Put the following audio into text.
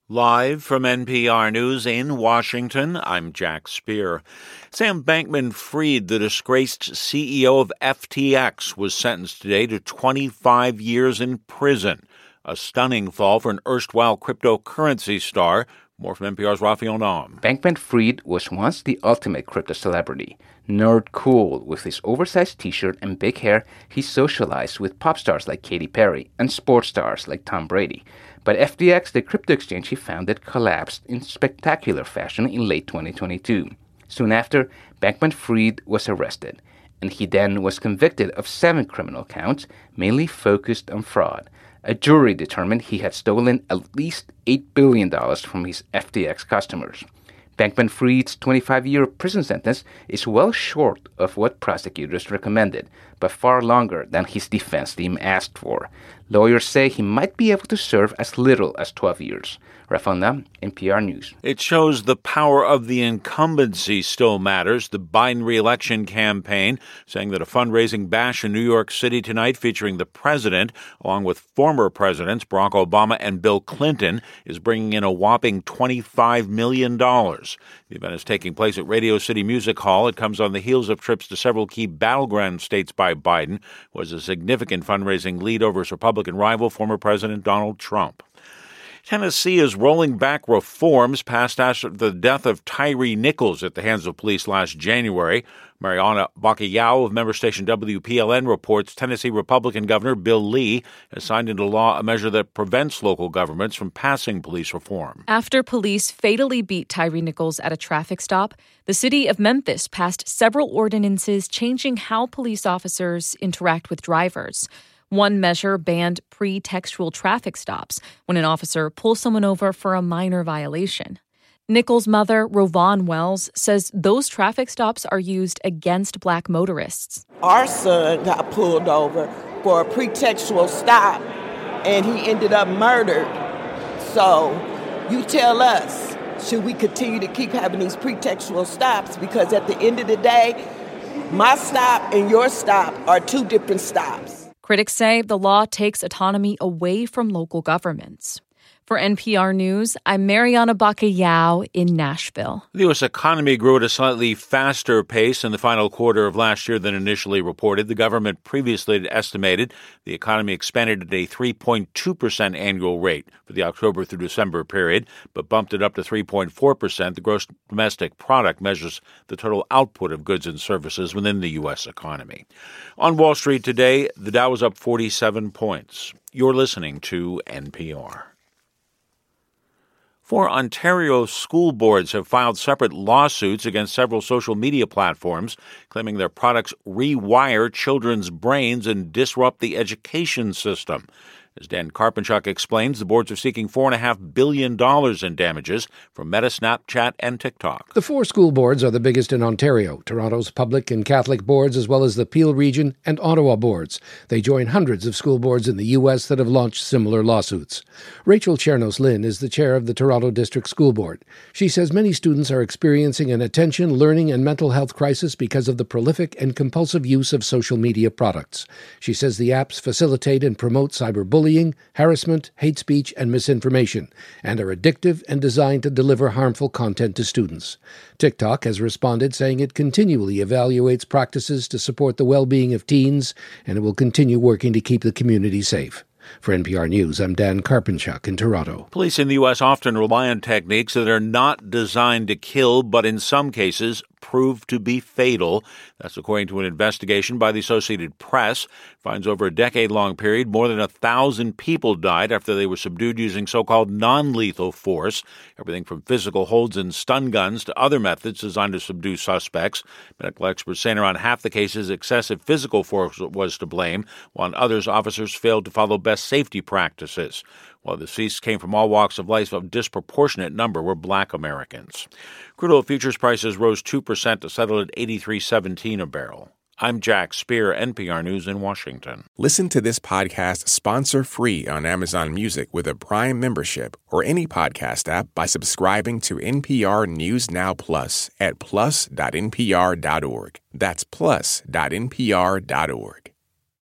Live from NPR News in Washington, I'm Jack Speer. Sam Bankman-Fried, the disgraced CEO of FTX, was sentenced today to 25 years in prison. A stunning fall for an erstwhile cryptocurrency star. More from NPR's Raphael Naum. Bankman-Fried was once the ultimate crypto celebrity. Nerd cool, with his oversized t-shirt and big hair, he socialized with pop stars like Katy Perry and sports stars like Tom Brady. But FTX, the crypto exchange he founded, collapsed in spectacular fashion in late 2022. Soon after, Bankman-Fried was arrested, and he then was convicted of 7 criminal counts, mainly focused on fraud. A jury determined he had stolen at least $8 billion from his FTX customers. Bankman-Fried's 25-year prison sentence is well short of what prosecutors recommended, but far longer than his defense team asked for. Lawyers say he might be able to serve as little as 12 years. Raphael Naum, NPR News. It shows the power of the incumbency still matters. The Biden re-election campaign saying that a fundraising bash in New York City tonight featuring the president, along with former presidents Barack Obama and Bill Clinton, is bringing in a whopping $25 million. The event is taking place at Radio City Music Hall. It comes on the heels of trips to several key battleground states by Biden, was a significant fundraising lead over his Republican rival, former President Donald Trump. Tennessee is rolling back reforms passed after the death of Tyre Nichols at the hands of police last January. Mariana Bacallao of member station WPLN reports Tennessee Republican Governor Bill Lee has signed into law a measure that prevents local governments from passing police reform. After police fatally beat Tyre Nichols at a traffic stop, the city of Memphis passed several ordinances changing how police officers interact with drivers. One measure banned pre-textual traffic stops when an officer pulls someone over for a minor violation. Nichols' mother, Rovon Wells, says those traffic stops are used against black motorists. Our son got pulled over for a pretextual stop, and he ended up murdered. So you tell us, should we continue to keep having these pretextual stops? Because at the end of the day, my stop and your stop are 2 different stops. Critics say the law takes autonomy away from local governments. For NPR News, I'm Mariana Bacallao in Nashville. The U.S. economy grew at a slightly faster pace in the final quarter of last year than initially reported. The government previously had estimated the economy expanded at a 3.2% annual rate for the October through December period, but bumped it up to 3.4%. The gross domestic product measures the total output of goods and services within the U.S. economy. On Wall Street today, the Dow was up 47 points. You're listening to NPR. 4 Ontario school boards have filed separate lawsuits against several social media platforms, claiming their products rewire children's brains and disrupt the education system. As Dan Karpenchuk explains, the boards are seeking $4.5 billion in damages from Meta, Snapchat, and TikTok. The 4 school boards are the biggest in Ontario, Toronto's public and Catholic boards, as well as the Peel Region and Ottawa boards. They join hundreds of school boards in the U.S. that have launched similar lawsuits. Rachel Chernos-Lynn is the chair of the Toronto District School Board. She says many students are experiencing an attention, learning, and mental health crisis because of the prolific and compulsive use of social media products. She says the apps facilitate and promote cyberbullying, harassment, hate speech, and misinformation, and are addictive and designed to deliver harmful content to students. TikTok has responded, saying it continually evaluates practices to support the well-being of teens, and it will continue working to keep the community safe. For NPR News, I'm Dan Karpenchuk in Toronto. Police in the U.S. often rely on techniques that are not designed to kill, but in some cases prove to be fatal. That's according to an investigation by the Associated Press. Finds over a decade-long period, more than 1,000 people died after they were subdued using so-called non-lethal force, everything from physical holds and stun guns to other methods designed to subdue suspects. Medical experts saying around half the cases, excessive physical force was to blame, while in others, officers failed to follow best safety practices. While the deceased came from all walks of life, a disproportionate number were black Americans. Crude oil futures prices rose 2% to settle at $83.17 a barrel. I'm Jack Speer, NPR News in Washington. Listen to this podcast sponsor-free on Amazon Music with a Prime membership or any podcast app by subscribing to NPR News Now Plus at plus.npr.org. That's plus.npr.org.